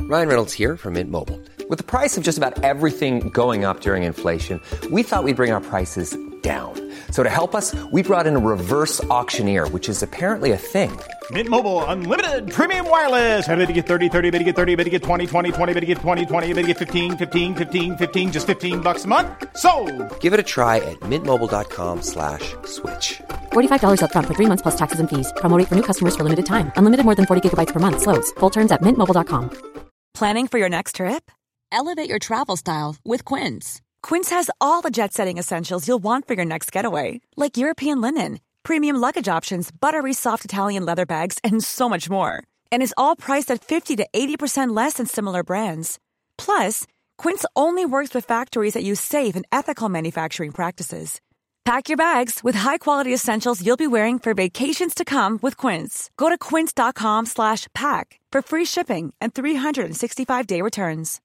Ryan Reynolds here from Mint Mobile. With the price of just about everything going up during inflation, we thought we'd bring our prices down. So to help us, we brought in a reverse auctioneer, which is apparently a thing. Mint Mobile Unlimited Premium Wireless. How to get 30, 30, bit to get 30, bit to get 20, 20, 20, bit to get 20, 20, bit to get 15, 15, 15, 15, just $15 a month? Sold! Give it a try at mintmobile.com/switch. $45 up front for 3 months plus taxes and fees. Promo rate for new customers for limited time. Unlimited more than 40 gigabytes per month. Slows full terms at mintmobile.com. Planning for your next trip? Elevate your travel style with Quince. Quince has all the jet-setting essentials you'll want for your next getaway, like European linen, premium luggage options, buttery soft Italian leather bags, and so much more. And is all priced at 50 to 80% less than similar brands. Plus, Quince only works with factories that use safe and ethical manufacturing practices. Pack your bags with high-quality essentials you'll be wearing for vacations to come with Quince. Go to quince.com/pack for free shipping and 365-day returns.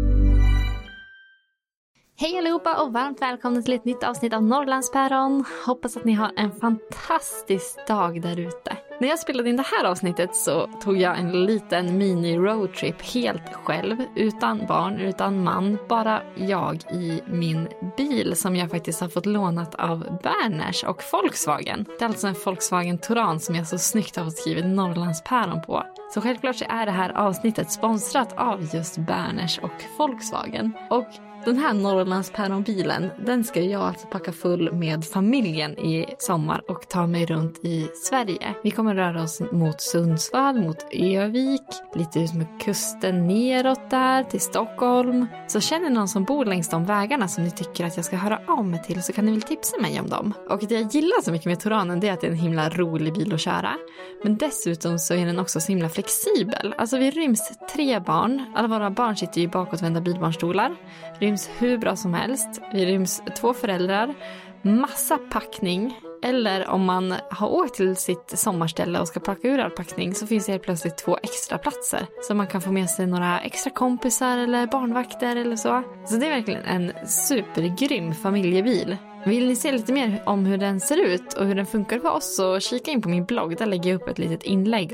Hej allihopa och varmt välkomna till ett nytt avsnitt av Norrlandspäron. Hoppas att ni har en fantastisk dag där ute. När jag spelade in det här avsnittet så tog jag en liten mini-roadtrip helt själv. Utan barn, utan man. Bara jag i min bil som jag faktiskt har fått lånat av Berners och Volkswagen. Det är alltså en Volkswagen Touran som jag så snyggt har fått skrivit Norrlandspäron på. Så självklart så är det här avsnittet sponsrat av just Berners och Volkswagen. Och den här Norrlandspäronbilen, den ska jag alltså packa full med familjen i sommar och ta mig runt i Sverige. Vi kommer röra oss mot Sundsvall, mot Övik, lite ut med kusten neråt där till Stockholm. Så känner någon som bor längs de vägarna som ni tycker att jag ska höra av mig till, så kan ni väl tipsa mig om dem. Och det jag gillar så mycket med Touranen, det är att det är en himla rolig bil att köra. Men dessutom så är den också så himla flexibel. Alltså vi ryms 3 barn. Alla våra barn sitter ju i bakåtvända bilbarnstolar. Ryms hur bra som helst. Vi ryms 2 föräldrar. Massa packning. Eller om man har åkt till sitt sommarställe och ska plocka ur all packning, så finns det helt plötsligt 2 extra platser. Så man kan få med sig några extra kompisar eller barnvakter eller så. Så det är verkligen en supergrym familjebil. Vill ni se lite mer om hur den ser ut och hur den funkar för oss, så kika in på min blogg. Där lägger jag upp ett litet inlägg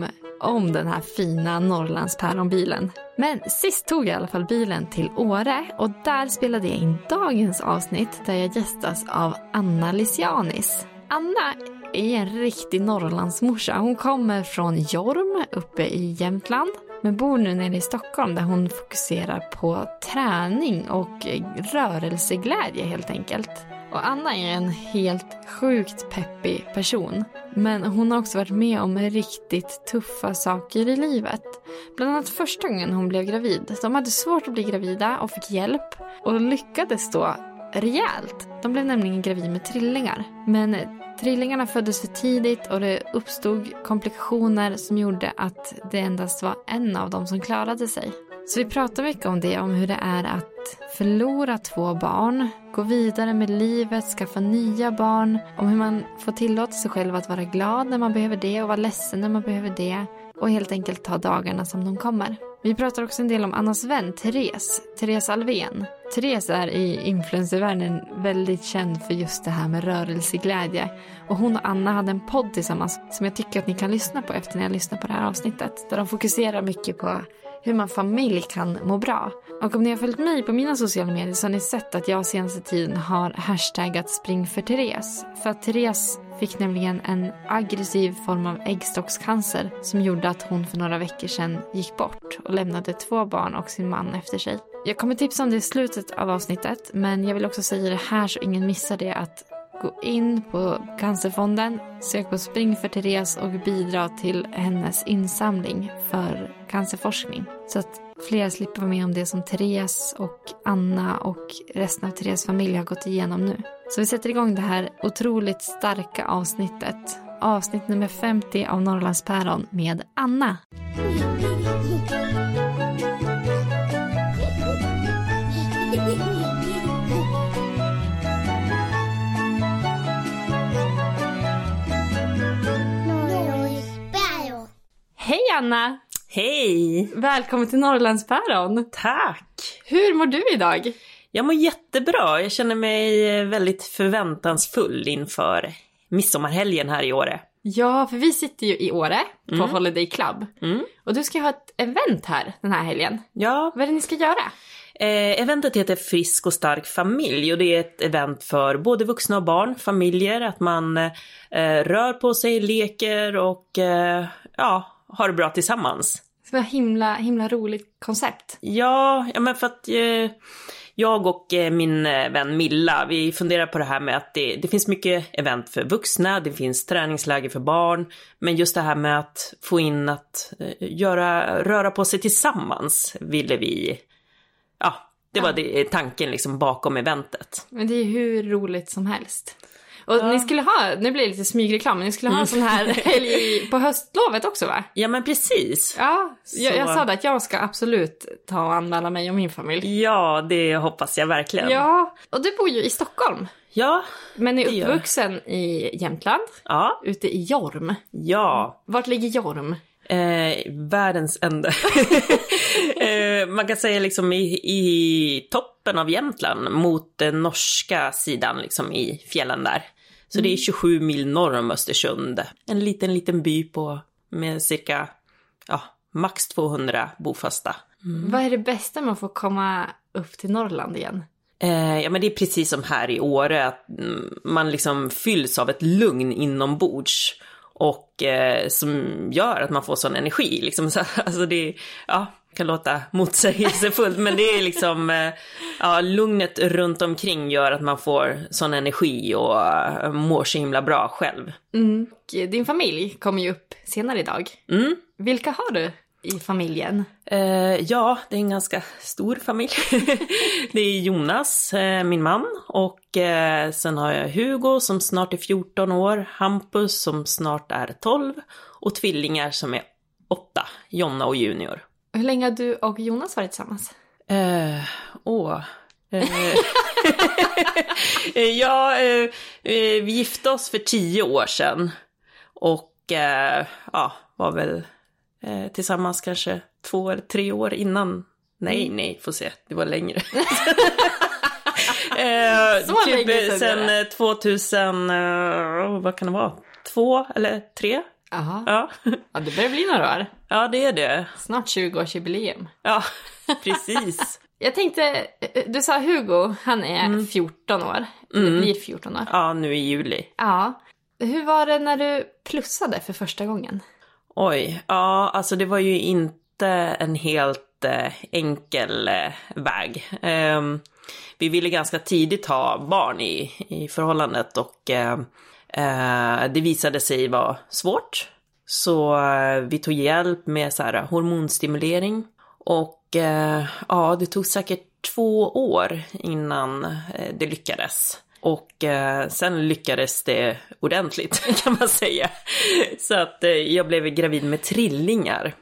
om den här fina Norrlandspäronbilen. Men sist tog jag i alla fall bilen till Åre, och där spelade jag in dagens avsnitt där jag gästas av Anna Lisianis. Anna är en riktig Norrlandsmorsa. Hon kommer från Jorm uppe i Jämtland, men bor nu nere i Stockholm där hon fokuserar på träning och rörelseglädje helt enkelt. Och Anna är en helt sjukt peppig person. Men hon har också varit med om riktigt tuffa saker i livet. Bland annat första gången hon blev gravid. De hade svårt att bli gravida och fick hjälp. Och lyckades då rejält. De blev nämligen gravid med trillingar. Men trillingarna föddes för tidigt och det uppstod komplikationer som gjorde att det endast var en av dem som klarade sig. Så vi pratar mycket om det, om hur det är att förlora 2 barn, gå vidare med livet, skaffa nya barn, om hur man får tillåta sig själv att vara glad när man behöver det och vara ledsen när man behöver det, och helt enkelt ta dagarna som de kommer. Vi pratar också en del om Annas vän Therese Alvén. Therese är i influencervärlden väldigt känd för just det här med rörelseglädje. Och hon och Anna hade en podd tillsammans som jag tycker att ni kan lyssna på efter när jag lyssnar på det här avsnittet. Där de fokuserar mycket på hur man familj kan må bra. Och om ni har följt mig på mina sociala medier så har ni sett att jag senaste tiden har hashtaggat Spring för Therese. För att Therese fick nämligen en aggressiv form av äggstockscancer som gjorde att hon för några veckor sedan gick bort och lämnade 2 barn och sin man efter sig. Jag kommer tipsa om det i slutet av avsnittet, men jag vill också säga det här så ingen missar det, att gå in på Cancerfonden, sök på Spring för Therese och bidra till hennes insamling för cancerforskning. Så att fler slipper vara med om det som Therese och Anna och resten av Therese familj har gått igenom nu. Så vi sätter igång det här otroligt starka avsnittet. Avsnitt nummer 50 av Norrlandspäron med Anna. Hej Anna! Hej! Välkommen till Norrlandspäron. Tack! Hur mår du idag? Jag mår jättebra. Jag känner mig väldigt förväntansfull inför midsommarhelgen här i Åre. Ja, för vi sitter ju i Åre på Holiday Club. Och du ska ha ett event här den här helgen. Ja. Vad är det ni ska göra? Eventet heter Frisk och stark familj och det är ett event för både vuxna och barn, familjer, att man rör på sig, leker och har det bra tillsammans. Det var himla roligt koncept. Ja, men för att jag och min vän Milla, vi funderar på det här med att det finns mycket event för vuxna, det finns träningsläger för barn, men just det här med att få in att röra på sig tillsammans ville vi, det var tanken liksom bakom eventet. Men det är hur roligt som helst. Och ni skulle ha, nu blir det lite smygreklam, men ni skulle ha en sån här helg på höstlovet också, va? Ja, men precis. Ja, jag sa det att jag ska absolut ta och anmäla mig och min familj. Ja, det hoppas jag verkligen. Ja, och du bor ju i Stockholm. Ja, men är uppvuxen i Jämtland. Ja. Ute i Jorm. Ja. Vart ligger Jorm? Världens ände. Man kan säga liksom i toppen av Jämtland mot den norska sidan liksom i fjällen där. Så det är 27 mil norr om Östersund. En liten by med cirka max 200 bofasta. Vad är det bästa med att få komma upp till Norrland igen? Men det är precis som här i Åre, att man liksom fylls av ett lugn inombords. Och som gör att man får sån energi liksom. Så, alltså det kan låta motsägelsefullt, men det är liksom lugnet runt omkring gör att man får sån energi och mår så himla bra själv. Din familj kommer ju upp senare idag. Vilka har du i familjen? Det är en ganska stor familj. Det är Jonas, min man, och sen har jag Hugo som snart är 14 år, Hampus som snart är 12 och tvillingar som är 8, Jonna och Junior. Hur länge har du och Jonas varit tillsammans? Vi gifte oss för 10 år sedan och var väl tillsammans kanske 2 eller 3 år innan. Nej, får se, det var längre. Så länge sen 2000, vad kan det vara? 2 eller 3? Aha. Ja, det börjar bli några år. Ja, det är det. Snart 20-årsjubileum. Ja, precis. Jag tänkte, du sa Hugo, han är 14 år. Det blir 14 år. Ja, nu i juli. Ja. Hur var det när du plussade för första gången? Oj, alltså det var ju inte en helt enkel väg. Vi ville ganska tidigt ha barn i förhållandet och det visade sig vara svårt. Så vi tog hjälp med så här hormonstimulering och det tog säkert 2 år innan det lyckades. Och sen lyckades det ordentligt kan man säga. Så att jag blev gravid med trillingar.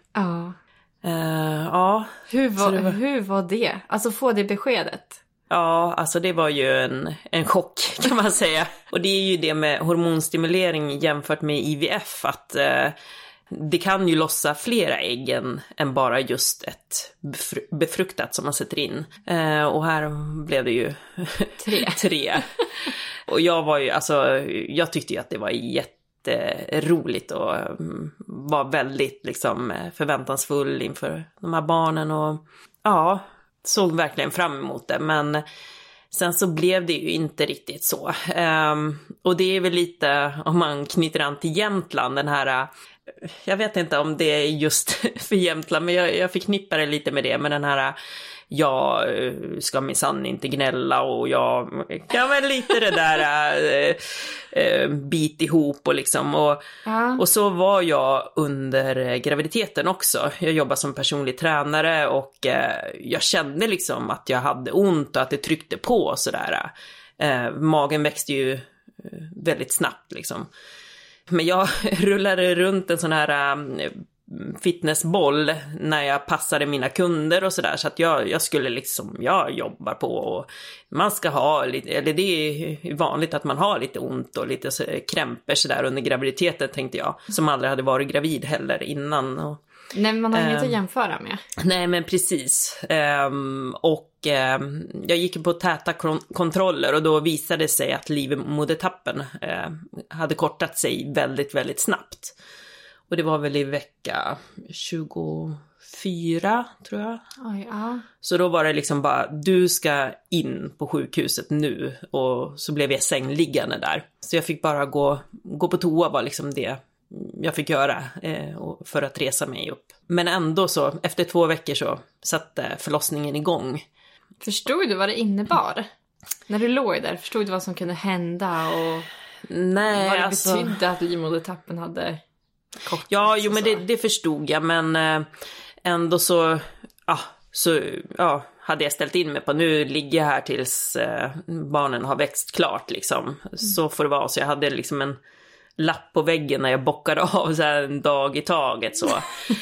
Hur var det? Alltså få det beskedet? Ja, alltså det var ju en chock kan man säga. Och det är ju det med hormonstimulering jämfört med IVF att det kan ju lossa flera ägg än bara just ett befruktat som man sätter in. Och här blev det ju 3. Och jag tyckte ju att det var jätteroligt och var väldigt liksom förväntansfull inför de här barnen och såg verkligen fram emot det. Men sen så blev det ju inte riktigt så. Och det är väl lite, om man knyter an till Jämtland, den här, jag vet inte om det är just för Jämtland, men jag förknippar det lite med det, med den här, jag ska minsann inte gnälla och jag kan väl lite det där bit ihop och liksom och så var jag under graviditeten också. Jag jobbar som personlig tränare och jag kände liksom att jag hade ont och att det tryckte på och sådär. Magen växte ju väldigt snabbt liksom. Men jag rullade runt en sån här fitnessboll när jag passade mina kunder och sådär, så att jag skulle liksom, jag jobbar på och man ska ha lite, eller det är vanligt att man har lite ont och lite krämper sådär under graviditeten, tänkte jag, som aldrig hade varit gravid heller innan. Nej, man har inget att jämföra med. Nej, men precis. Jag gick på täta kontroller och då visade det sig att livmodertappen hade kortat sig väldigt, väldigt snabbt. Och det var väl i vecka 24, tror jag. Oj, ja. Så då var det liksom bara, du ska in på sjukhuset nu. Och så blev jag sängliggande där. Så jag fick bara gå på toa, var liksom det jag fick göra för att resa mig upp. Men ändå så, efter 2 veckor så satte förlossningen igång. Förstod du vad det innebar? När du låg där, förstod du vad som kunde hända? Och nej, vad det betydde att livmodertappen hade kortats? Ja, jo, men det förstod jag. Men ändå så hade jag ställt in mig på, nu ligger jag här tills barnen har växt klart liksom. Så får det vara. Så jag hade liksom en lapp på väggen när jag bockade av så här en dag i taget så.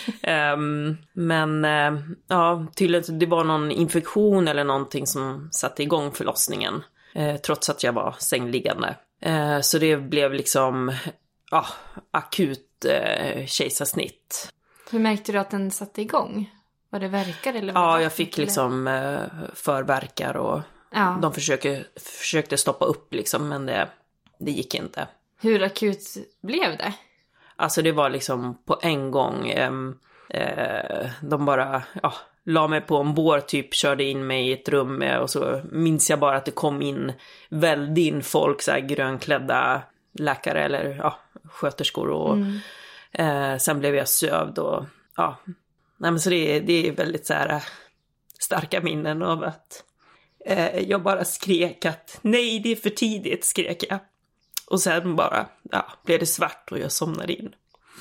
Tydligen det var någon infektion eller någonting som satte igång förlossningen. Trots att jag var sängliggande. Så det blev liksom akut kejsarsnitt. Hur märkte du att den satte igång? Var det verkar eller? Ja, jag fick liksom förverkar och de försökte stoppa upp liksom, men det gick inte. Hur akut blev det? Alltså det var liksom på en gång. De bara la mig på en bår, typ körde in mig i ett rum och så minns jag bara att det kom in väldigt folk, så här grönklädda läkare eller sköterskor och sen blev jag sövd och nej, men så det är väldigt så här starka minnen av att jag bara skrek att nej, det är för tidigt, skrek jag. Och sen bara blev det svart och jag somnade in.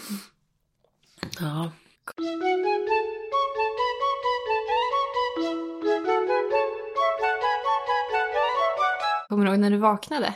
Ja. Kommer du ihåg när du vaknade?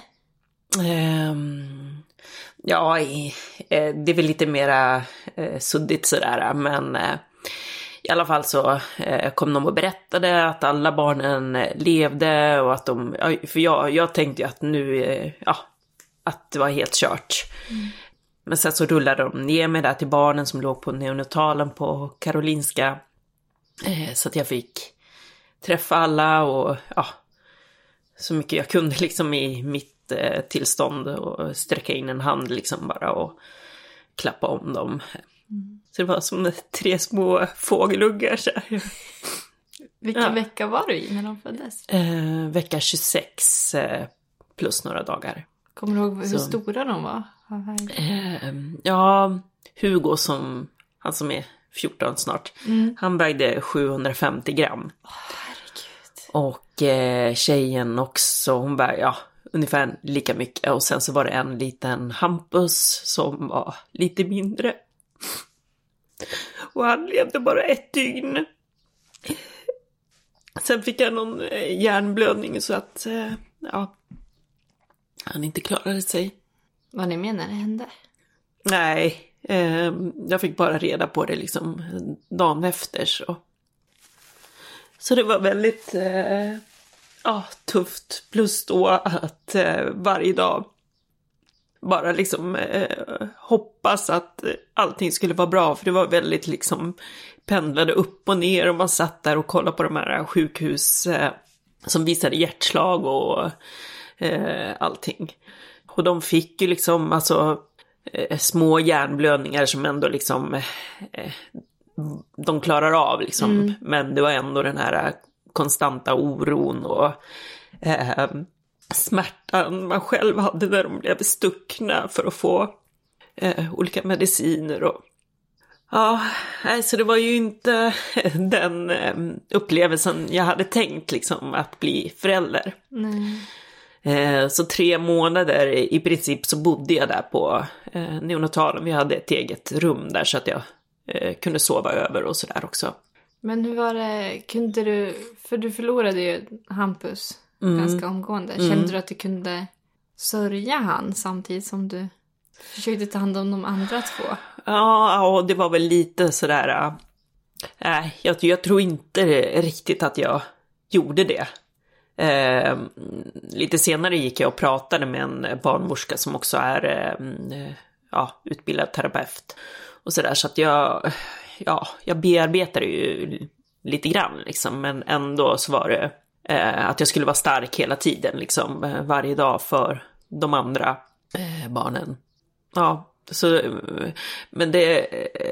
Det är väl lite mera suddigt sådär, men i alla fall så kom de och berättade att alla barnen levde och att för jag tänkte ju att nu att det var helt kört. Men sen så rullade de ner mig där till barnen som låg på neonatalen på Karolinska, så att jag fick träffa alla och så mycket jag kunde liksom i mitt tillstånd och sträcka in en hand liksom bara och klappa om dem. Så det var som 3 små fågeluggar så här. Vilken vecka var du i när de föddes? Vecka 26 plus några dagar. Kommer du ihåg hur stora de var? Hugo han som är 14 snart. Han vägde 750 gram. Herregud. Och tjejen också, hon vägde ungefär lika mycket. Och sen så var det en liten Hampus som var lite mindre. Och han levde bara 1 dygn. Sen fick jag någon hjärnblödning så att han inte klarade sig. Vad ni menar det hände? Nej, jag fick bara reda på det liksom dagen efter så det var väldigt tufft, plus då att varje dag bara liksom hoppas att allting skulle vara bra, för det var väldigt liksom pendlade upp och ner och man satt där och kollade på de här sjukhus som visade hjärtslag och allting. Och de fick ju liksom små hjärnblödningar som ändå liksom de klarar av liksom. Men det var ändå den här konstanta oron och smärtan man själv hade när de blev stuckna för att få olika mediciner och så det var ju inte den upplevelsen jag hade tänkt liksom, att bli förälder. Så 3 månader i princip så bodde jag där på neonatalen. Vi hade ett eget rum där så att jag kunde sova över och sådär också. Men hur var det, kunde du, för du förlorade ju Hampus ganska omgående. Kände du att du kunde sörja han samtidigt som du försökte ta hand om de andra 2? Ja, det var väl lite sådär. Jag tror inte riktigt att jag gjorde det. Lite senare gick jag och pratade med en barnmorska som också är utbildad terapeut och sådär, så att jag bearbetade ju lite grann liksom, men ändå så var det att jag skulle vara stark hela tiden liksom, varje dag för de andra barnen. Ja, så, men det,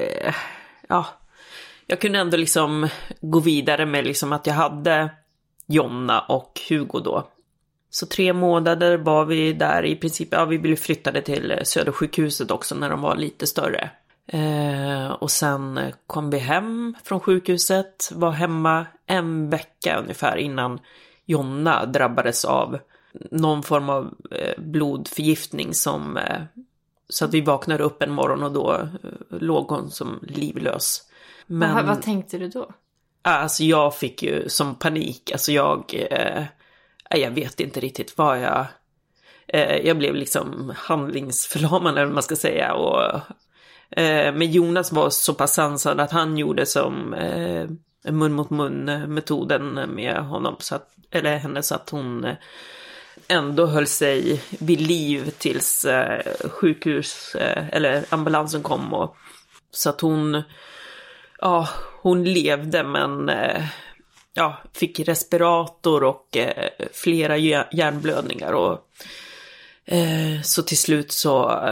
jag kunde ändå liksom gå vidare med liksom att jag hade Jonna och Hugo då. Så 3 månader var vi där i princip, vi blev flyttade till Södersjukhuset också när de var lite större. Och sen kom vi hem från sjukhuset, var hemma en vecka ungefär innan Jonna drabbades av någon form av blodförgiftning som, så att vi vaknade upp en morgon och då låg hon som livlös. Men vad tänkte du då? Alltså jag fick ju som panik, alltså jag vet inte riktigt vad jag blev liksom handlingsförlamad eller vad man ska säga, och men Jonas var så pass sansad att han gjorde som mun mot mun metoden med honom, så att, eller henne, så att hon ändå höll sig vid liv tills sjukhus eller ambulansen kom, och så att hon levde, men fick respirator och flera hjärnblödningar, och så till slut så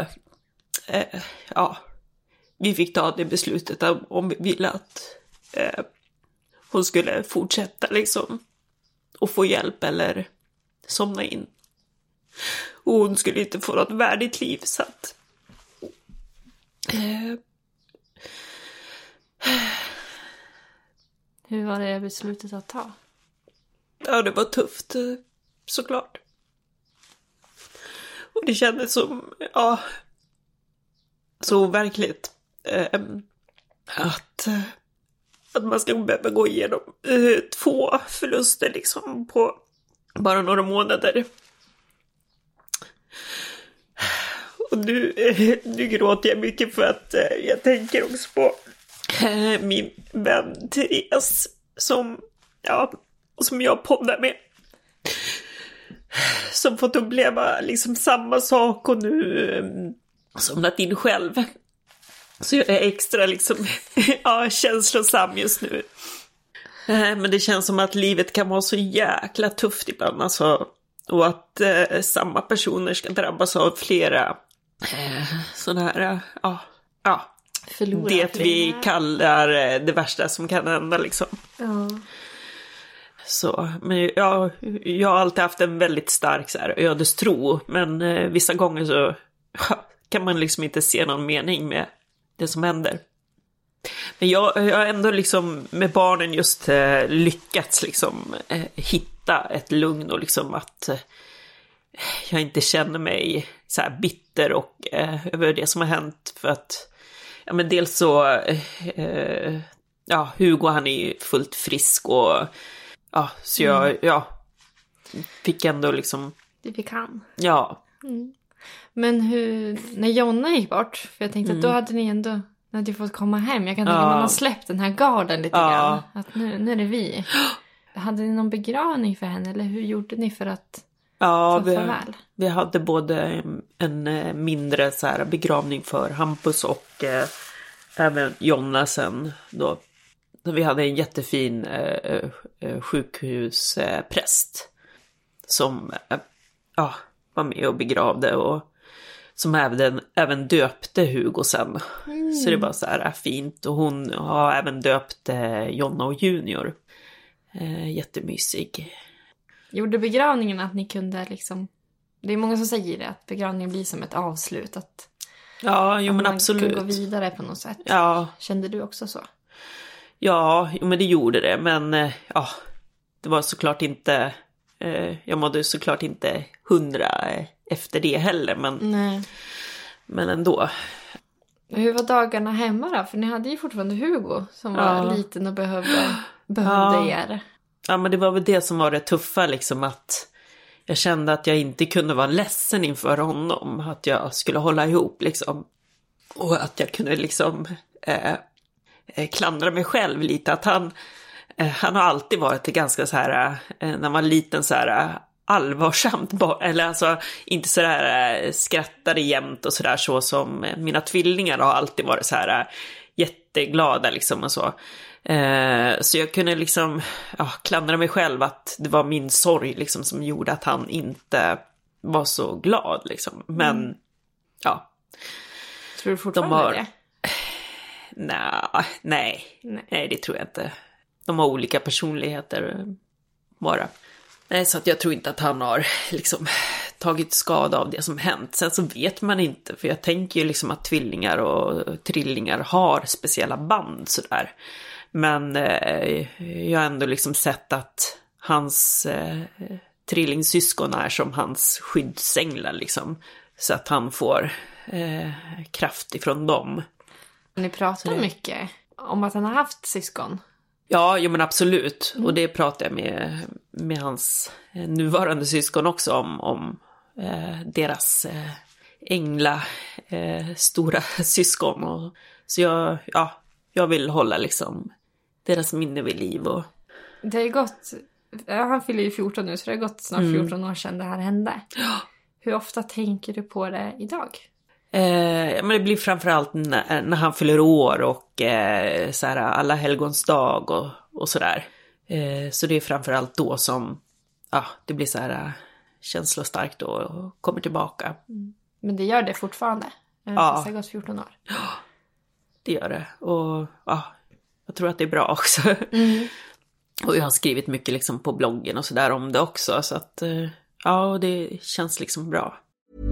vi fick ta det beslutet om vi ville att hon skulle fortsätta liksom och få hjälp eller somna in. Och hon skulle inte få något värdigt liv, så att Hur var det beslutet att ta? Ja, det var tufft, såklart. Och det kändes som, så verkligt att man ska behöva gå igenom 2 förluster liksom på bara några månader. Och nu gråter jag mycket för att jag tänker också på min vän Therese som jag poddar med, som fått uppleva liksom samma sak och nu somnat in själv. Så jag är extra liksom känslosam just nu. Men det känns som att livet kan vara så jäkla tufft ibland alltså, och att samma personer ska drabbas av flera sådana här det vi kallar det värsta som kan hända liksom. Ja. Så, men jag har alltid haft en väldigt stark så här ödestro, men vissa gånger så kan man liksom inte se någon mening med det som händer. Men jag har ändå liksom med barnen just lyckats liksom hitta ett lugn, och liksom att jag inte känner mig så här bitter och över det som har hänt, för att men dels så Hugo, han är ju fullt frisk, och så jag fick ändå liksom, Det fick han. Ja. Mm. Men när Jonna gick bort, för jag tänkte att då hade ni ändå fått komma hem. Jag kan tänka att man har släppt den här garden lite grann. Att nu är det vi. Hade ni någon begravning för henne, eller hur gjorde ni för att vi hade både en mindre så här begravning för Hampus och även Jonna sen då. Vi hade en jättefin sjukhuspräst som var med och begravde, och som även döpte Hugo sen. Så det var så här fint, och hon har även döpt Jonna och Junior. Jättemysig. Gjorde begravningen att ni kunde liksom, det är många som säger det, att begravningen blir som ett avslut, att men absolut. Man kan gå vidare på något sätt. Ja. Kände du också så? Ja, men det gjorde det, men det var såklart inte, jag mådde såklart inte 100 efter det heller, men ändå. Hur var dagarna hemma då? För ni hade ju fortfarande Hugo som var liten och behövde er. Ja, men det var väl det som var det tuffa liksom, att jag kände att jag inte kunde vara ledsen inför honom, att jag skulle hålla ihop liksom, och att jag kunde liksom klandra mig själv lite, att han har alltid varit ganska så här, när man var liten så här allvarsamt, eller alltså inte så där skrattade jämt och så där, så som mina tvillingar har alltid varit så här jätteglada liksom och så. Så jag kunde liksom klandra mig själv att det var min sorg liksom som gjorde att han inte var så glad liksom. Men ja. Tror du fortfarande det? Nej, det tror jag inte. De har olika personligheter bara. Nej, så att jag tror inte att han har liksom tagit skada av det som hänt. Sen så vet man inte, för jag tänker ju liksom att tvillingar och trillingar har speciella band sådär. Men jag har ändå liksom sett att hans trillingsyskon är som hans skyddsänglar liksom. Så att han får kraft ifrån dem. Ni pratar mycket om att han har haft syskon. Ja, men absolut. Och det pratar jag med hans nuvarande syskon också om deras stora syskon. Och, så jag vill hålla liksom deras minne vid liv. Och... Det har ju gått, han fyller ju 14 nu, så det har gått snart 14 år sedan det här hände. Hur ofta tänker du på det idag? Men det blir framförallt när han fyller år och så här, alla helgons dag och sådär. Så det är framförallt då som det blir så här känslostarkt och kommer tillbaka. Men det gör det fortfarande? Fast det har gått 14 år. Ja, det gör det. Och jag tror att det är bra också. Och jag har skrivit mycket liksom på bloggen och sådär om det också. Så att det känns liksom bra.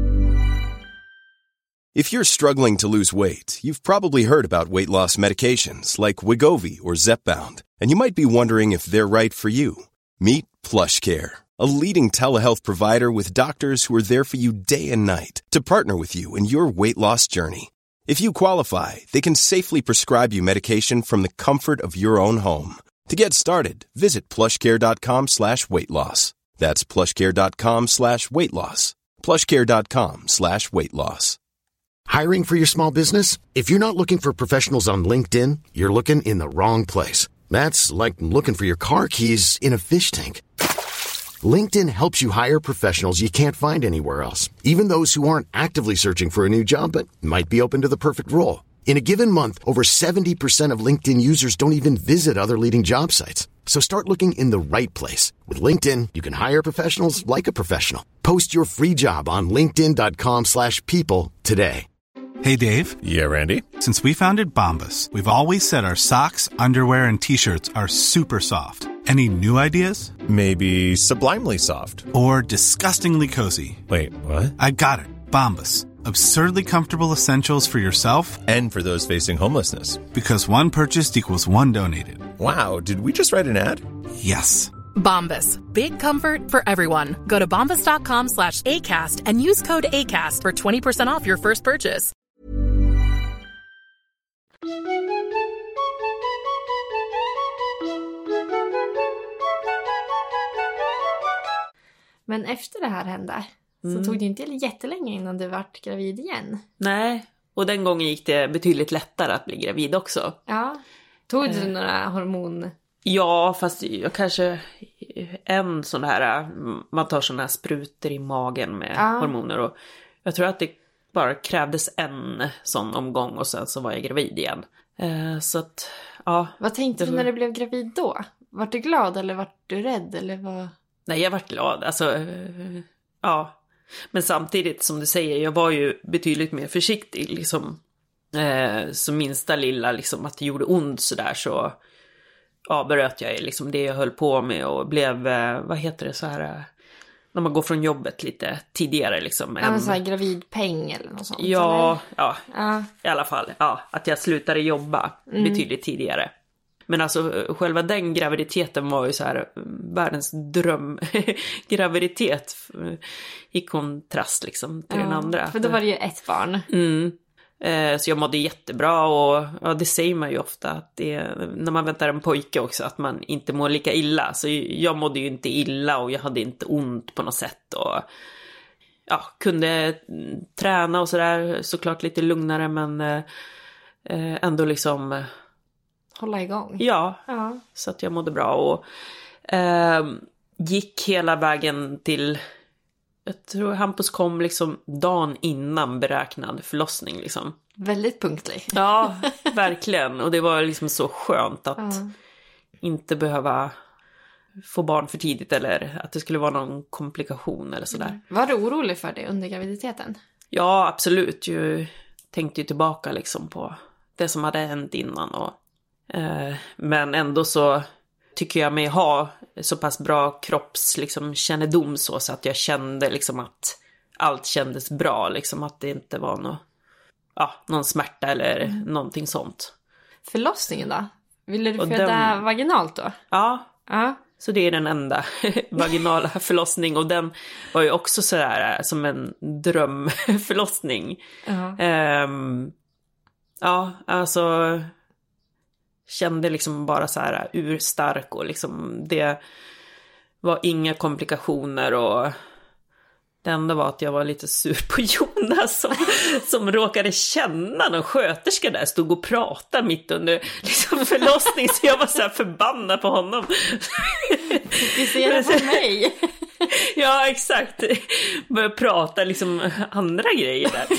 If you're struggling to lose weight, you've probably heard about weight loss medications like Wegovy or Zepbound, and you might be wondering if they're right for you. Meet PlushCare, a leading telehealth provider with doctors who are there for you day and night to partner with you in your weight loss journey. If you qualify, they can safely prescribe you medication from the comfort of your own home. To get started, visit plushcare.com/weightloss. That's plushcare.com/weightloss. plushcare.com/weightloss. Hiring for your small business? If you're not looking for professionals on LinkedIn, you're looking in the wrong place. That's like looking for your car keys in a fish tank. LinkedIn helps you hire professionals you can't find anywhere else, even those who aren't actively searching for a new job but might be open to the perfect role. In a given month, over 70% of LinkedIn users don't even visit other leading job sites. So start looking in the right place. With LinkedIn, you can hire professionals like a professional. Post your free job on linkedin.com/people today. Hey, Dave. Yeah, Randy. Since we founded Bombas, we've always said our socks, underwear, and T-shirts are super soft. Any new ideas? Maybe sublimely soft. Or disgustingly cozy. Wait, what? I got it. Bombas. Absurdly comfortable essentials for yourself and for those facing homelessness. Because one purchased equals one donated. Wow, did we just write an ad? Yes. Bombas. Big comfort for everyone. Go to bombas.com/ACAST and use code ACAST for 20% off your first purchase. Men efter det här hände så tog det inte jättelänge innan du vart gravid igen. Nej, och den gången gick det betydligt lättare att bli gravid också. Ja, tog du några hormon? Ja, fast jag kanske en sån här, man tar såna här sprutor i magen med hormoner. Och jag tror att det bara krävdes en sån omgång och sen så var jag gravid igen. Så att, ja. Vad tänkte du när du blev gravid då? Vart du glad eller vart du rädd eller vad? Nej, jag vart glad. Alltså, ja. Men samtidigt som du säger, jag var ju betydligt mer försiktig. Liksom, så minsta lilla, liksom, att det gjorde ont sådär så avbröt jag liksom det jag höll på med och blev, vad heter det så här, när man går från jobbet lite tidigare liksom. En sån här gravidpeng eller något sånt. Ja, eller? Ja, i alla fall. Ja, att jag slutade jobba betydligt tidigare. Men alltså själva den graviditeten var ju så här världens drömgraviditet i kontrast liksom till den andra. För då var det ju ett barn. Så jag mådde jättebra och det säger man ju ofta att det, när man väntar en pojke också, att man inte mår lika illa. Så jag mådde ju inte illa och jag hade inte ont på något sätt och kunde träna och sådär, såklart lite lugnare men ändå liksom hålla igång. Ja. Så att jag mådde bra och gick hela vägen till, jag tror Hampus kom liksom dagen innan beräknad förlossning liksom. Väldigt punktlig. Ja, verkligen. Och det var liksom så skönt att inte behöva få barn för tidigt eller att det skulle vara någon komplikation eller sådär. Var du orolig för det under graviditeten? Ja, absolut. Jag tänkte ju tillbaka liksom på det som hade hänt innan. Men ändå så tycker jag mig ha så pass bra kroppskännedom så att jag kände liksom att allt kändes bra. Liksom att det inte var någon smärta eller någonting sånt. Förlossningen då? Ville du föda vaginalt då? Ja. Så det är den enda vaginala förlossning. Och den var ju också sådär som en drömförlossning. Alltså kände liksom bara så här urstark och liksom det var inga komplikationer och det enda var att jag var lite sur på Jonas som råkade känna någon sköterska där, stod och pratade mitt under liksom förlossning, så jag var så här förbannad på honom. Vi ser det på mig. Ja, exakt. Började prata liksom andra grejer där.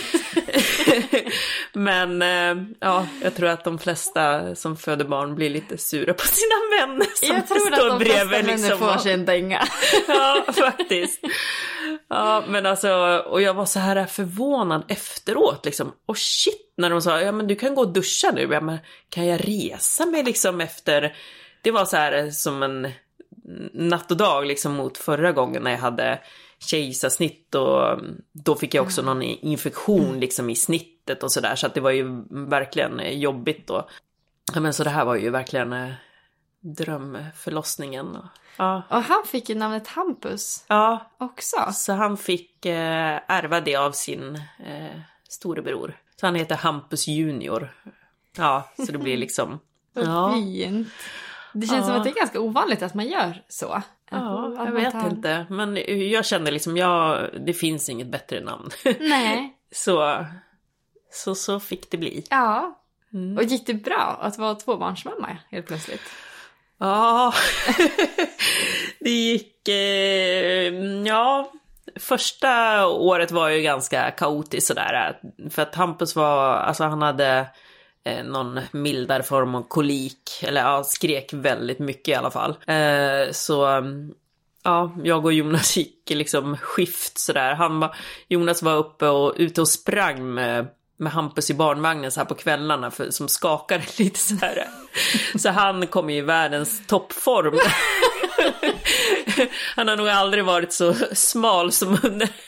Men jag tror att de flesta som föder barn blir lite sura på sina män. Jag tror att de flesta människor får sig en dänga. Ja, faktiskt. Ja, men alltså, och jag var så här förvånad efteråt liksom. Och shit, när de sa, ja men du kan gå och duscha nu. Ja, men kan jag resa mig liksom efter? Det var så här som en natt och dag liksom mot förra gången när jag hade kejsarsnitt, och då fick jag också någon infektion liksom i snittet och sådär, så att det var ju verkligen jobbigt då. Ja, men så det här var ju verkligen drömförlossningen. Ja. Och han fick ju namnet Hampus. Ja, också. Så han fick ärva det av sin storebror. Så han heter Hampus Junior. Ja, så det blir liksom fint. Det känns som att det är ganska ovanligt att man gör så. Ja, jag vet inte. Men jag kände liksom, det finns inget bättre namn. Nej. Så fick det bli. Ja. Och gick det bra att vara tvåbarnsmamma helt plötsligt? Ja. Det gick... Första året var ju ganska kaotiskt sådär. För att Hampus han hade någon mildare form av kolik, eller skrek väldigt mycket i alla fall. Så jag och Jonas gick liksom skift sådär. Jonas var ute och sprang med Hampus i barnvagnen så här på kvällarna som skakade lite så här. Så han kom i världens toppform. Han har nog aldrig varit så smal som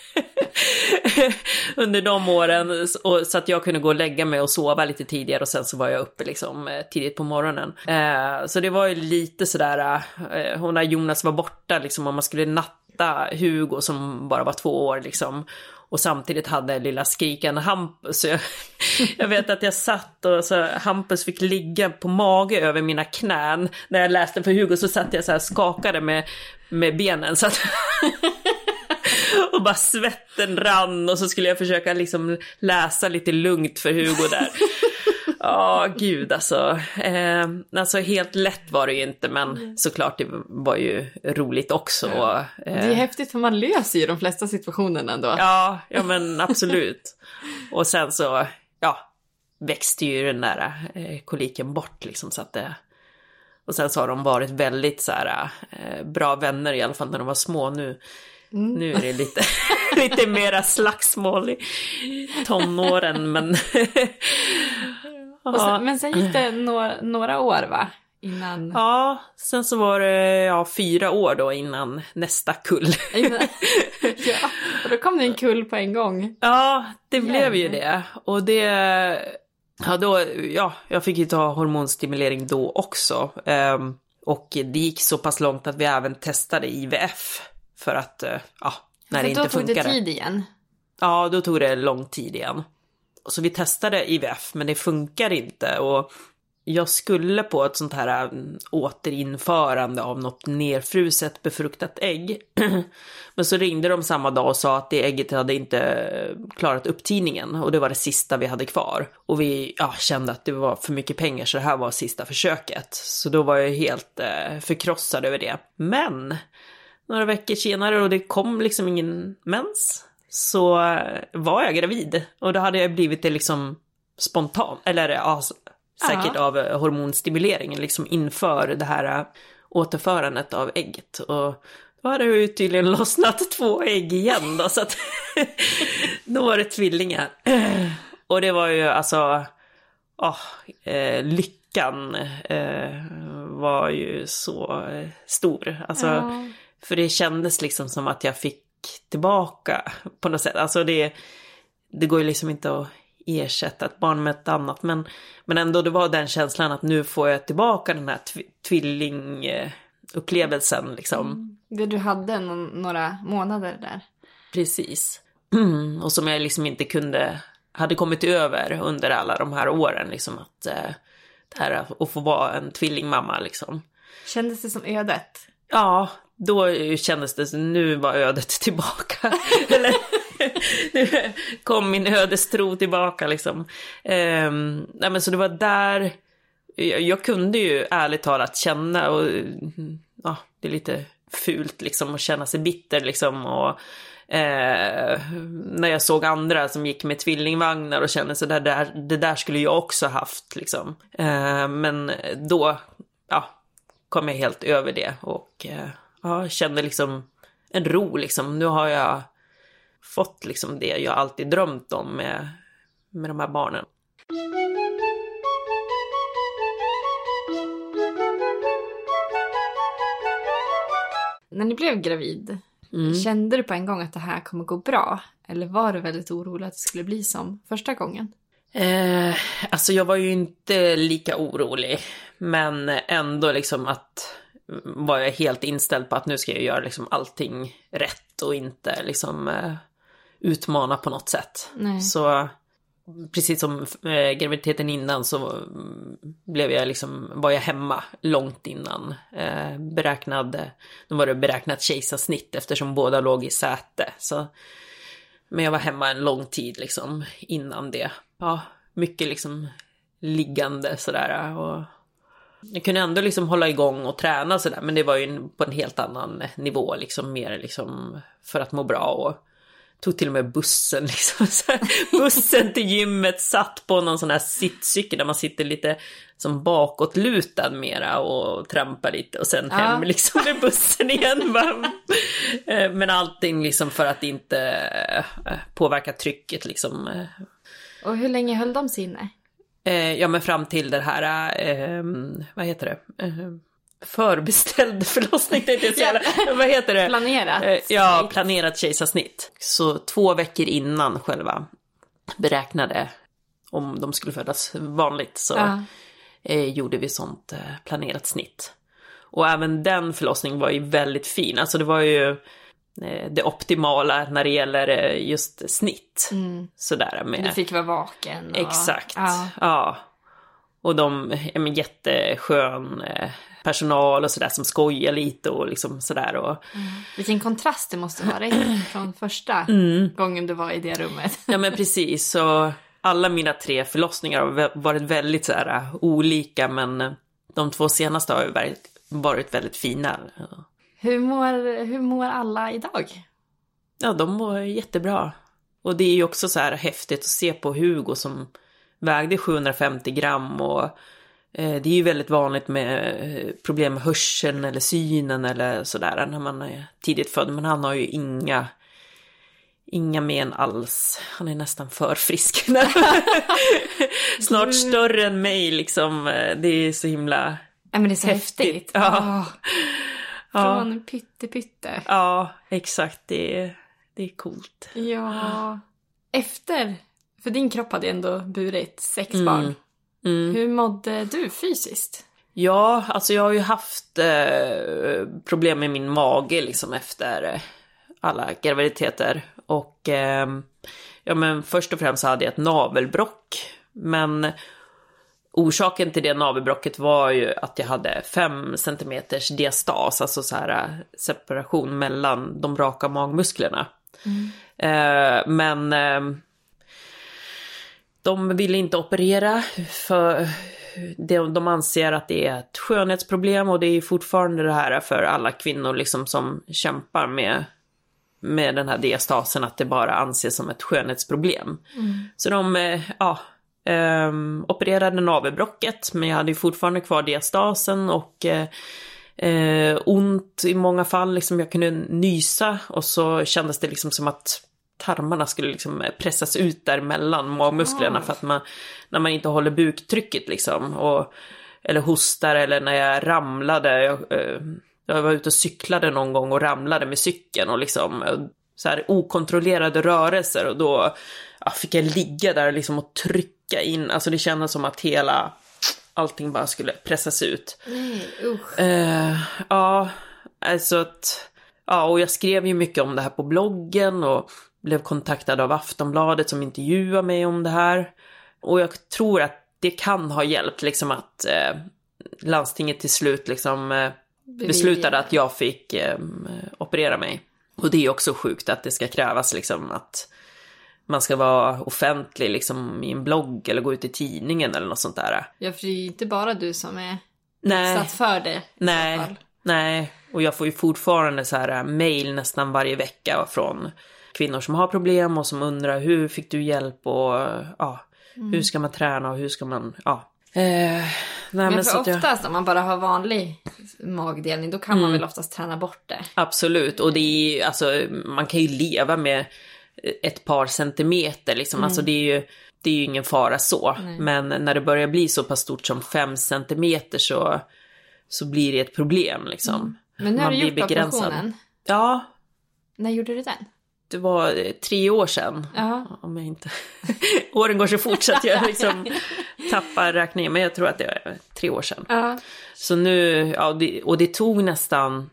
under de åren, så att jag kunde gå och lägga mig och sova lite tidigare, och sen så var jag uppe liksom tidigt på morgonen. Så det var ju lite sådär, hon när Jonas var borta liksom, och man skulle natta Hugo som bara var 2 år liksom, och samtidigt hade lilla skrikande Hampus. Jag vet att jag satt och så Hampus fick ligga på mage över mina knän. När jag läste för Hugo så satt jag så här skakade med benen så att och bara svetten rann, och så skulle jag försöka liksom läsa lite lugnt för Hugo där. Gud alltså. Alltså helt lätt var det ju inte, men såklart det var ju roligt också. Det är häftigt för man löser ju de flesta situationerna ändå. Ja men absolut. Och sen så växte ju den där koliken bort liksom, så att det... Och sen så har de varit väldigt så här bra vänner i alla fall när de var små. Nu är det lite mera slagsmål i tonåren, men... Men sen gick det några år va? Innan... Ja, sen så var det 4 år då innan nästa kull. Och då kom det en kull på en gång. Ja, det blev ju det. Och det... jag fick ju ta hormonstimulering då också. Och det gick så pass långt att vi även testade IVF. För att, när det inte funkade. Då tog det tid igen? Ja, då tog det lång tid igen. Så vi testade IVF, men det funkar inte. Och jag skulle på ett sånt här återinförande av något nerfruset befruktat ägg. Men så ringde de samma dag och sa att det ägget hade inte klarat upptidningen. Och det var det sista vi hade kvar. Och vi kände att det var för mycket pengar, så det här var sista försöket. Så då var jag helt förkrossad över det. Men några veckor senare, och det kom liksom ingen mens, så var jag gravid. Och då hade jag blivit det liksom spontant, eller ja, säkert av hormonstimuleringen liksom inför det här återförandet av ägget. Och då hade jag ju tydligen lossnat 2 ägg igen då, så att då var det tvillingar. Och det var ju alltså, lyckan var ju så stor. Alltså, för det kändes liksom som att jag fick tillbaka på något sätt. Alltså det går ju liksom inte att ersätta ett barn med ett annat. Men ändå det var den känslan att nu får jag tillbaka den här tvillingupplevelsen liksom. Det du hade några månader där. Precis. Och som jag liksom inte hade kommit över under alla de här åren liksom, att det här att få vara en tvillingmamma liksom. Kändes det som ödet? Ja, då kändes det som nu var ödet tillbaka. Eller nu kom min ödestro tillbaka liksom. Nej, men så det var där jag kunde ju ärligt talat känna, och det är lite fult liksom att känna sig bitter liksom, och när jag såg andra som gick med tvillingvagnar och kände så det där skulle jag också haft liksom. Men då kom jag helt över det och kände liksom en ro liksom. Nu har jag fått liksom det jag alltid drömt om med de här barnen. När ni blev gravid, kände du på en gång att det här kommer gå bra? Eller var du väldigt orolig att det skulle bli som första gången? Alltså jag var ju inte lika orolig. Men ändå liksom att var jag helt inställd på att nu ska jag göra liksom allting rätt och inte liksom utmana på något sätt. Nej. Så precis som graviditeten innan så var jag hemma långt innan. Då var det beräknat kejsarsnitt eftersom båda låg i säte. Men jag var hemma en lång tid liksom innan det. Ja, mycket liksom liggande sådär, och jag kunde ändå liksom hålla igång och träna sådär, men det var ju på en helt annan nivå liksom, mer liksom för att må bra, och tog till och med bussen liksom, bussen till gymmet, satt på någon sån här sittcykel där man sitter lite som bakåtlutad mera och trampar lite och sen hem liksom med bussen igen. Men allting liksom för att inte påverka trycket liksom. Och hur länge höll de sig inne? Men fram till det här, vad heter det? Förbeställd förlossning. Vad heter det? Planerat. Planerat kejsarsnitt. Så 2 veckor innan själva beräknade om de skulle födas vanligt så gjorde vi sånt planerat snitt. Och även den förlossningen var ju väldigt fin. Alltså det var ju det optimala när det gäller just snitt. Sådär med. Du fick vara vaken. Exakt, ja. Och de är jätteskön personal och sådär som skojar lite och liksom sådär. Och vilken kontrast det måste vara från första gången du var i det rummet. Ja men precis, så alla mina 3 förlossningar har varit väldigt sådär olika, men de 2 senaste har ju varit väldigt fina. Hur mår alla idag? Ja, de mår jättebra. Och det är ju också så här häftigt att se på Hugo som vägde 750 gram, och det är ju väldigt vanligt med problem med hörseln eller synen eller sådär när man är tidigt född, men han har ju inga men alls. Han är nästan för frisk. Snart större än mig liksom. Det är så himla men det är så häftigt. Ja. Från pytte. Ja, exakt. Det är coolt. Ja. För din kropp hade ändå burit 6 barn. Hur mådde du fysiskt? Ja, alltså jag har ju haft problem med min mage liksom efter alla graviditeter. Och men först och främst så hade jag ett navelbrock. Men orsaken till det navelbrocket var ju att jag hade 5 centimeters diastas, alltså så här separation mellan de raka magmusklerna. Men de ville inte operera för de anser att det är ett skönhetsproblem, och det är fortfarande det här för alla kvinnor liksom som kämpar med den här diastasen, att det bara anses som ett skönhetsproblem. Så Opererade navelbrocket, men jag hade ju fortfarande kvar diastasen och ont i många fall. Liksom jag kunde nysa och så kändes det liksom som att tarmarna skulle liksom pressas ut där mellan magmusklerna för att när man inte håller buktrycket liksom, eller hostar, eller när jag ramlade. Jag var ute och cyklade någon gång och ramlade med cykeln och liksom så här okontrollerade rörelser, och då fick jag ligga där liksom och trycka in. Alltså det kändes som att allting bara skulle pressas ut. Och jag skrev ju mycket om det här på bloggen och blev kontaktad av Aftonbladet som intervjuade mig om det här. Och jag tror att det kan ha hjälpt liksom att landstinget till slut liksom beslutade att jag fick operera mig. Och det är också sjukt att det ska krävas liksom att man ska vara offentlig liksom i en blogg eller gå ut i tidningen eller något sånt där. Ja, för det är ju inte bara du som är utsatt för det. Nej. Och jag får ju fortfarande så här mejl nästan varje vecka från kvinnor som har problem och som undrar hur fick du hjälp och hur ska man träna och hur ska man men för oftast om man bara har vanlig magdelning, då kan man väl oftast träna bort det. Absolut, och det är alltså, man kan ju leva med ett par centimeter liksom. Alltså det är ju ingen fara så. Men när det börjar bli så pass stort som 5 centimeter så blir det ett problem liksom. Men nu har du gjort operationen. Ja. När gjorde du den? Det var 3 år sedan. Om jag inte... Åren går så fort så att jag liksom tappar räkningen. Men jag tror att det är 3 år sedan. Så nu, och det tog nästan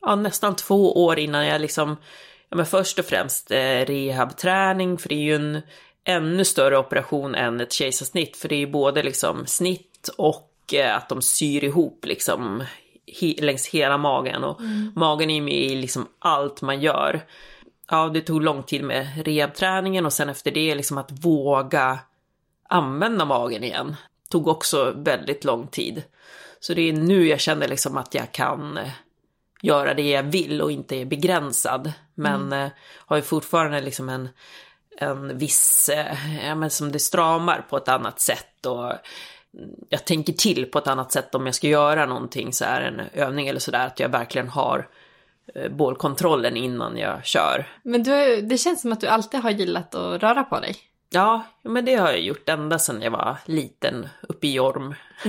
2 år innan jag liksom... men först och främst rehabträning, för det är ju en ännu större operation än ett kejsarsnitt. För det är ju både liksom snitt och att de syr ihop liksom längs hela magen. Och magen är ju med i liksom allt man gör. Ja, det tog lång tid med rehabträningen och sen efter det liksom att våga använda magen igen. Tog också väldigt lång tid. Så det är nu jag känner liksom att jag kan göra det jag vill och inte är begränsad. Men har ju fortfarande liksom en viss, men som det stramar på ett annat sätt. Och jag tänker till på ett annat sätt om jag ska göra någonting så här, en övning eller sådär. Att jag verkligen har bålkontrollen innan jag kör. Men det känns som att du alltid har gillat att röra på dig. Ja, men det har jag gjort ända sedan jag var liten, uppe i Jorm.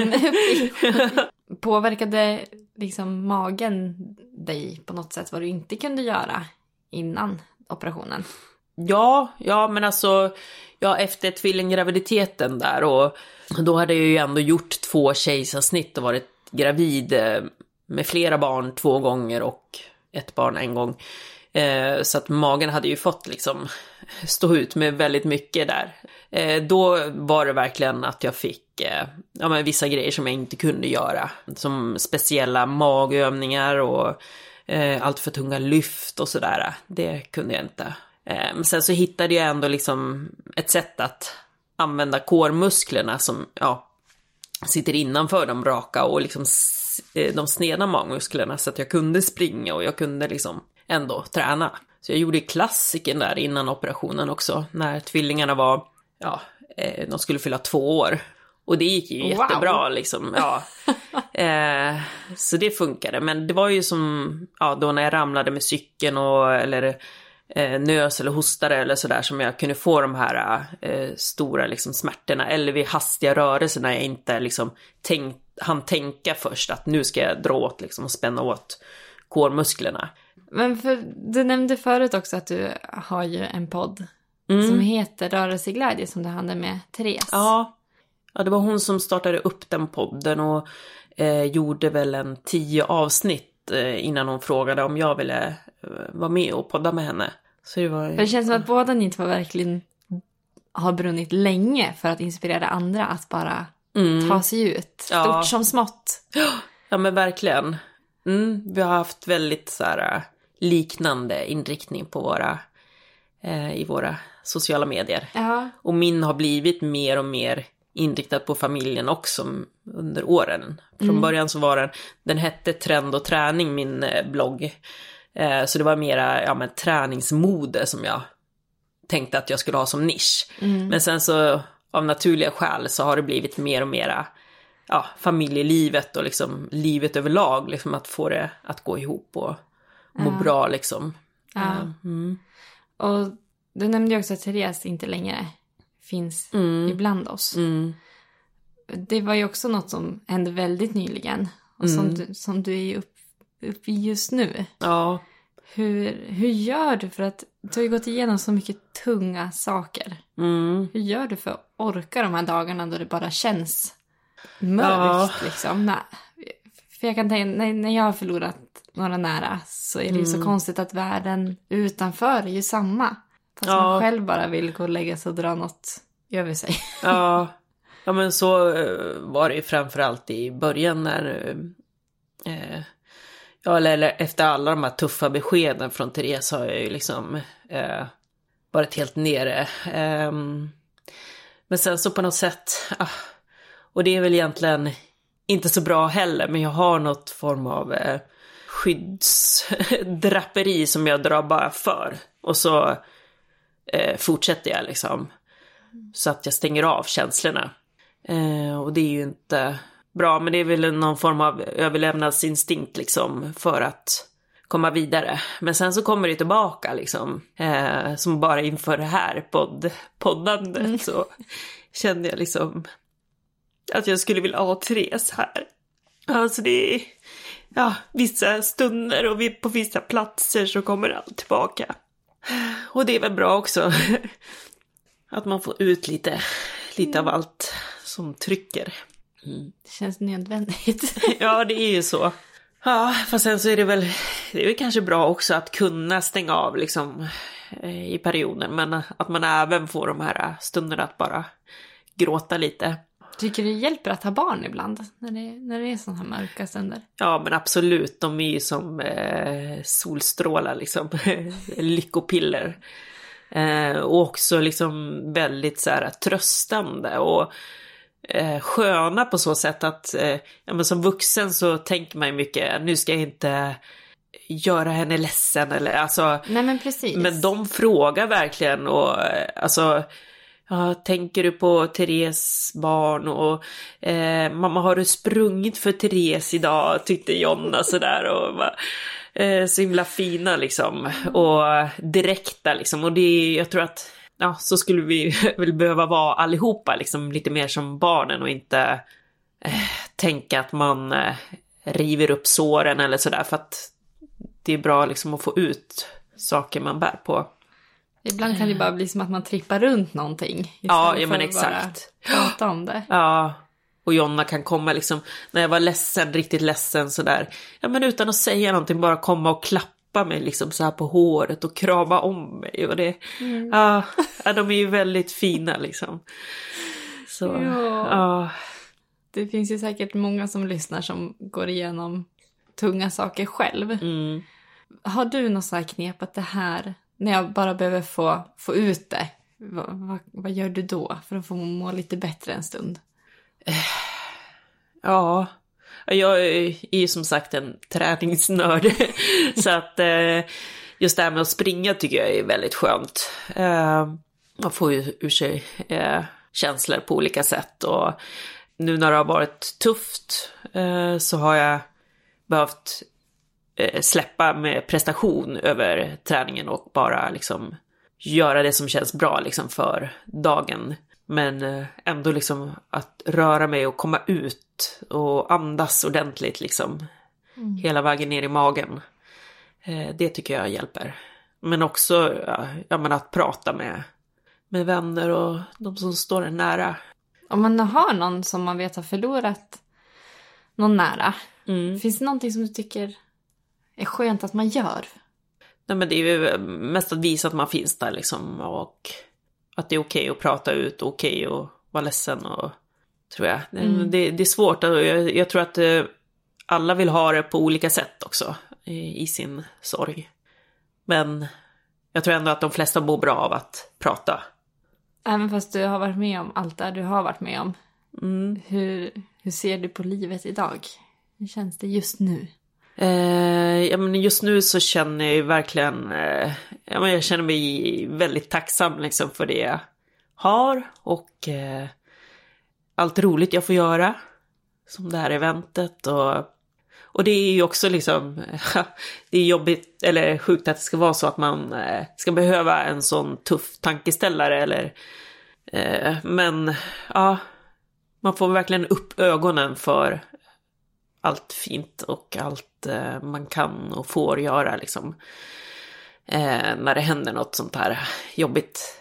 Påverkade liksom magen dig på något sätt vad du inte kunde göra innan operationen? Ja, men alltså efter tvillinggraviditeten där, och då hade jag ju ändå gjort 2 kejsarsnitt och varit gravid med flera barn 2 gånger och 1 barn 1 gång. Så att magen hade ju fått liksom stå ut med väldigt mycket där. Då var det verkligen att jag fick vissa grejer som jag inte kunde göra. Som speciella magövningar och allt för tunga lyft och sådär. Det kunde jag inte. Men sen så hittade jag ändå liksom ett sätt att använda kårmusklerna som sitter innanför de raka och liksom de sneda magmusklerna, så att jag kunde springa och jag kunde liksom ändå träna. Så jag gjorde klassiken där innan operationen också, när tvillingarna var, de skulle fylla 2 år. Och det gick ju jättebra liksom, så det funkade. Men det var ju som, då när jag ramlade med cykeln eller nös eller hostade eller sådär, som jag kunde få de här stora liksom smärtorna, eller vid hastiga rörelser när jag inte liksom hann tänka först att nu ska jag dra åt liksom och spänna åt kårmusklerna. Men för du nämnde förut också att du har ju en podd som heter Rörelseglädje, som du hade med Therese. Ja, det var hon som startade upp den podden och gjorde väl 10 avsnitt innan hon frågade om jag ville vara med och podda med henne. Så det känns som att båda ni två verkligen har brunnit länge för att inspirera andra att bara ta sig ut. Stort som smått. Ja, men verkligen. Vi har haft väldigt så här liknande inriktning på i våra sociala medier. Ja. Och min har blivit mer och mer inriktad på familjen också under åren. Från början så var den hette Trend och träning, min blogg. Så det var mera träningsmode som jag tänkte att jag skulle ha som nisch. Men sen så av naturliga skäl så har det blivit mer och mera familjelivet och liksom livet överlag, liksom att få det att gå ihop och må bra liksom. Ja. Och du nämnde ju också att Therese inte längre finns ibland oss. Det var ju också något som hände väldigt nyligen och som du är upp i just nu. Ja. Hur gör du för att du har ju gått igenom så mycket tunga saker. Hur gör du för att orka de här dagarna då det bara känns mörkt liksom? Nej. För jag kan tänka, när jag har förlorat några nära så är det ju så konstigt att världen utanför är ju samma. Fast man själv bara vill gå och lägga sig och dra något över sig. Ja, men så var det ju framförallt i början när... eller efter alla de här tuffa beskeden från Therese har jag ju liksom varit helt nere. Men sen så på något sätt... och det är väl egentligen inte så bra heller, men jag har något form av skyddsdraperi som jag drar bara för. Och så fortsätter jag liksom. Så att jag stänger av känslorna. Och det är ju inte bra, men det är väl någon form av överlevnadsinstinkt liksom för att komma vidare. Men sen så kommer det tillbaka liksom. Som bara inför det här poddandet så kände jag liksom att jag skulle vilja ha Therese här. Alltså det är vissa stunder och på vissa platser så kommer allt tillbaka. Och det är väl bra också att man får ut lite av allt som trycker. Det känns nödvändigt. Ja, det är ju så. Ja, fast sen så är det väl kanske bra också att kunna stänga av liksom i perioden. Men att man även får de här stunderna att bara gråta lite. Tycker du det hjälper att ha barn ibland när det är sådana här mörka stunder? Ja, men absolut. De är ju som solstrålar liksom. Lyckopiller. Och också liksom väldigt så här tröstande och sköna på så sätt att men som vuxen så tänker man ju mycket, nu ska jag inte göra henne ledsen eller alltså. Nej, men precis. Men de frågar verkligen och alltså tänker du på Therese barn och mamma, har du sprungit för Therese idag, tyckte Jonna sådär och så himla fina liksom och direkta liksom, och det jag tror att så skulle vi väl behöva vara allihopa liksom lite mer som barnen och inte tänka att man river upp såren eller sådär, för att det är bra liksom att få ut saker man bär på. Ibland kan det bara bli som att man trippar runt någonting. Ja, men exakt. Prata om det. Ja, och Jonna kan komma liksom, när jag var ledsen, riktigt ledsen sådär. Ja, men utan att säga någonting, bara komma och klappa mig liksom så här på håret och krama om mig. Och det, de är ju väldigt fina liksom. Så, Det finns ju säkert många som lyssnar som går igenom tunga saker själv. Har du något så här knep att det här... När jag bara behöver få ut det, vad gör du då för att få må lite bättre en stund? Ja, jag är ju som sagt en träningsnörd. Så att just det här med att springa tycker jag är väldigt skönt. Man får ju ur sig känslor på olika sätt. Och nu när det har varit tufft så har jag behövt släppa med prestation över träningen och bara liksom göra det som känns bra liksom för dagen, men ändå liksom att röra mig och komma ut och andas ordentligt liksom hela vägen ner i magen, det tycker jag hjälper. Men också att prata med vänner och de som står en nära. Om man har någon som man vet har förlorat någon nära, finns det någonting som du tycker är skönt att man gör? Nej, men det är ju mest att visa att man finns där liksom, och att det är okej att prata ut och okej att vara ledsen, och tror jag. Det är svårt, och jag tror att alla vill ha det på olika sätt också i sin sorg. Men jag tror ändå att de flesta mår bra av att prata. Även fast du har varit med om allt det du har varit med om. Hur ser du på livet idag? Hur känns det just nu? Men just nu så känner jag verkligen jag känner mig väldigt tacksam liksom för det jag har och allt roligt jag får göra. Som det här eventet och det är ju också liksom, det är jobbigt eller sjukt att det ska vara så att man ska behöva en sån tuff tankeställare eller, men ja, man får verkligen upp ögonen för allt fint och allt man kan och får göra liksom, när det händer något sånt här jobbigt.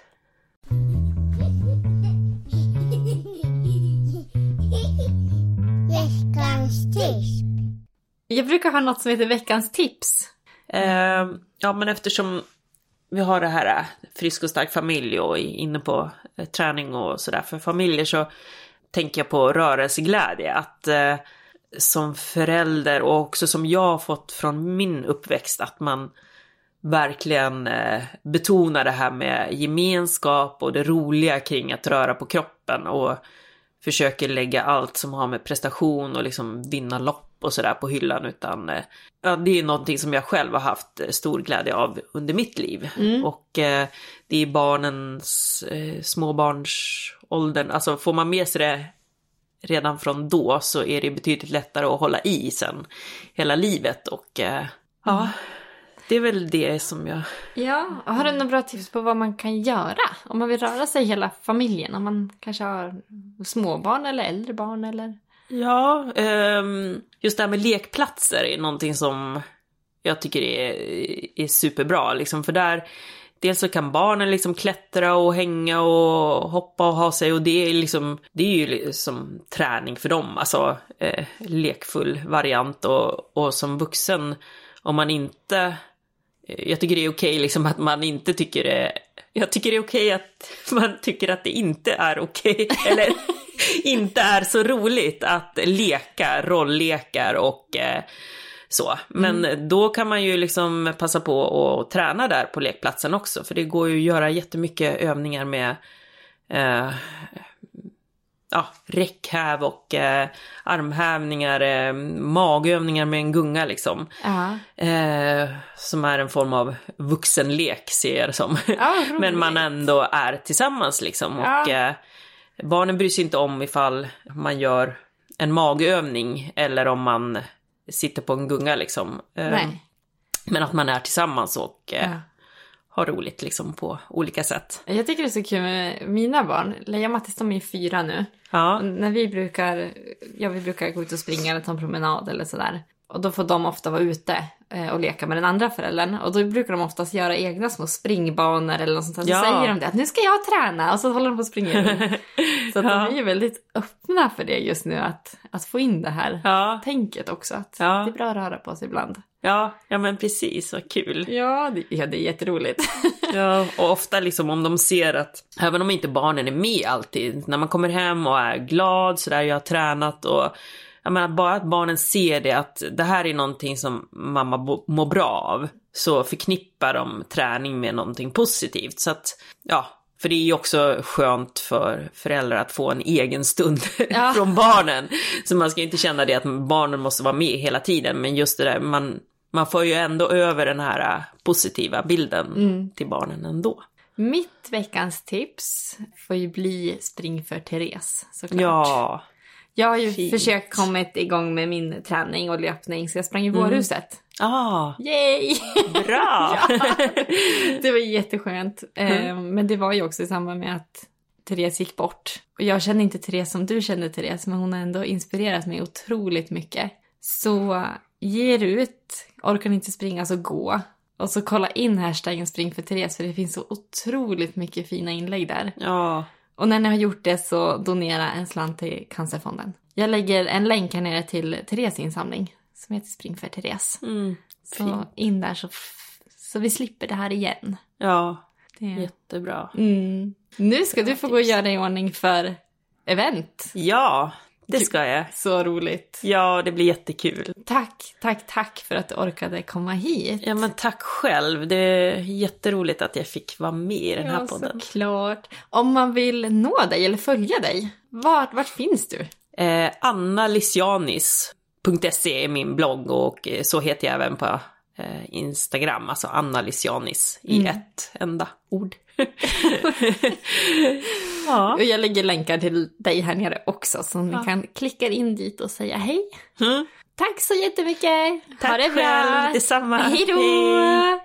Jag brukar ha något som heter veckans tips. Ja, men eftersom vi har det här frisk och stark familj och är inne på träning och sådär för familjer, så tänker jag på rörelseglädje. Att som förälder och också som jag har fått från min uppväxt, att man verkligen betonar det här med gemenskap och det roliga kring att röra på kroppen och försöker lägga allt som har med prestation och liksom vinna lopp och sådär på hyllan, utan ja, det är någonting som jag själv har haft stor glädje av under mitt liv. Och det är barnens, småbarnsåldern, alltså får man med sig det redan från då så är det betydligt lättare att hålla i sen hela livet och ja, det är väl det som jag... Ja, har du några bra tips på vad man kan göra om man vill röra sig hela familjen? Om man kanske har småbarn eller äldre barn eller... Ja, just det här med lekplatser är någonting som jag tycker är superbra. Liksom, för där, dels så kan barnen liksom klättra och hänga och hoppa och ha sig. Och det är ju liksom träning för dem. Alltså lekfull variant. Och som vuxen, om man inte... Jag tycker det är okej liksom att man inte tycker det... Jag tycker det är okej att man tycker att det inte är okej. Eller inte är så roligt att leka, rolllekar och så. Men då kan man ju liksom passa på att träna där på lekplatsen också. För det går ju att göra jättemycket övningar med räckhäv och armhävningar, magövningar med en gunga liksom. Som är en form av vuxenlek ser jag det som. Men man ändå är tillsammans liksom. Och barnen bryr sig inte om ifall man gör en magövning eller om man sitter på en gunga liksom. Men att man är tillsammans och har roligt liksom på olika sätt. Jag tycker det är så kul med mina barn. Leia och Mattis, de är 4 nu. Ja. Och när vi brukar gå ut och springa eller ta en promenad eller sådär. Och då får de ofta vara ute och leka med den andra föräldern. Och då brukar de oftast göra egna små springbanor eller något sånt. Så säger de det, att nu ska jag träna. Och så håller de på att springa runt. Så att de är ju väldigt öppna för det just nu. Att få in det här tänket också. Att det är bra att röra på sig ibland. Ja men precis, vad kul. Ja, det är jätteroligt. Ja, och ofta liksom om de ser att, även om inte barnen är med alltid, när man kommer hem och är glad, så där jag har tränat och jag menar, bara att barnen ser det, att det här är någonting som mamma mår bra av, så förknippar de träning med någonting positivt. Så att, för det är ju också skönt för föräldrar att få en egen stund från barnen. Så man ska inte känna det att barnen måste vara med hela tiden, men just det där, man får ju ändå över den här positiva bilden till barnen ändå. Mitt veckans tips får ju bli spring för Therese, såklart. Ja. Jag har ju försökt kommit igång med min träning och löpning, så jag sprang i vårhuset. Yay! Bra! Det var jätteskönt. Men det var ju också i samband med att Therese gick bort. Och jag känner inte Therese som du känner Therese, men hon har ändå inspirerat mig otroligt mycket. Så ge ut, orkar ni inte springa så gå. Och så kolla in hashtaggen spring för Therese, för det finns så otroligt mycket fina inlägg där. Ja. Och när ni har gjort det så donera en slant till Cancerfonden. Jag lägger en länk här nere till Therese insamling som heter Spring för Therese. Så in där så vi slipper det här igen. Ja, det är jättebra. Nu ska du få gå och göra i ordning för event. Ja, det ska jag. Så roligt. Ja, det blir jättekul. Tack för att du orkade komma hit. Ja, men tack själv. Det är jätteroligt att jag fick vara med i den här podden. Såklart. Om man vill nå dig eller följa dig, vart finns du? annalisianis.se är min blogg, och så heter jag även på Instagram. Alltså Anna Lisianis i ett enda ord. Ja. Och jag lägger länkar till dig här nere också, så ni kan klicka in dit och säga hej. Tack så jättemycket. Tack ha det bra. Själv. Detsamma. Hej då. Hej.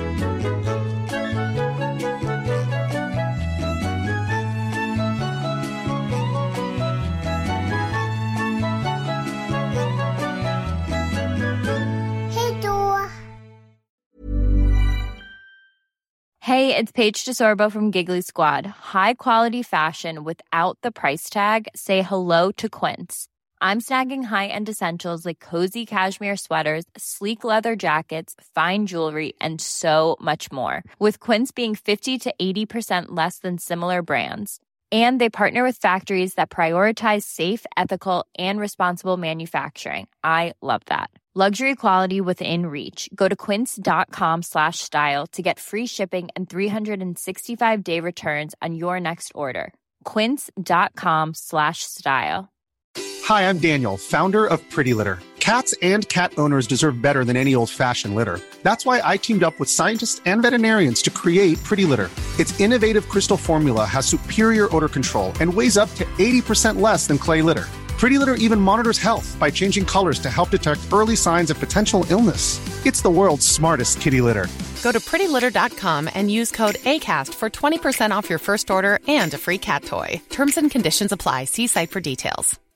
Hey, it's Paige DeSorbo from Giggly Squad. High quality fashion without the price tag. Say hello to Quince. I'm snagging high-end essentials like cozy cashmere sweaters, sleek leather jackets, fine jewelry, and so much more. With Quince being 50 to 80% less than similar brands. And they partner with factories that prioritize safe, ethical, and responsible manufacturing. I love that. Luxury quality within reach. Go to quince.com/style to get free shipping and 365-day returns on your next order. Quince.com/style. Hi, I'm Daniel, founder of Pretty Litter. Cats and cat owners deserve better than any old-fashioned litter. That's why I teamed up with scientists and veterinarians to create Pretty Litter. Its innovative crystal formula has superior odor control and weighs up to 80% less than clay litter. Pretty Litter even monitors health by changing colors to help detect early signs of potential illness. It's the world's smartest kitty litter. Go to prettylitter.com and use code ACAST for 20% off your first order and a free cat toy. Terms and conditions apply. See site for details.